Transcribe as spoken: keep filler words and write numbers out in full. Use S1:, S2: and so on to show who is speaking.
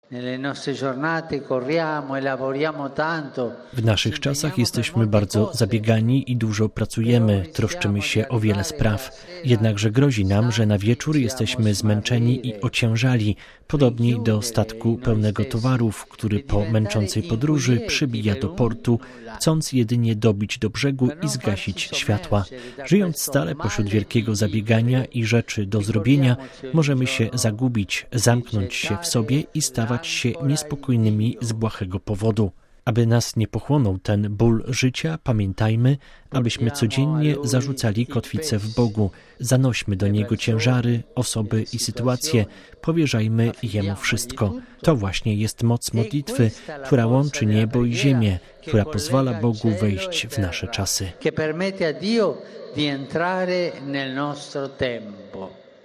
S1: W naszych czasach jesteśmy bardzo zabiegani i dużo pracujemy, troszczymy się o wiele spraw. Jednakże grozi nam, że na wieczór jesteśmy zmęczeni i ociężali, podobnie do statku pełnego towarów, który po męczącej podróży przybija do portu, chcąc jedynie dobić do brzegu i zgasić światła. Żyjąc stale pośród wielkiego zabiegania i rzeczy do zrobienia, możemy się zagubić, zamknąć się w sobie i stawać się niespokojnymi z błahego powodu. Aby nas nie pochłonął ten ból życia, pamiętajmy, abyśmy codziennie zarzucali kotwicę w Bogu. Zanośmy do Niego ciężary, osoby i sytuacje. Powierzajmy Jemu wszystko. To właśnie jest moc modlitwy, która łączy niebo i ziemię, która pozwala Bogu wejść w nasze czasy.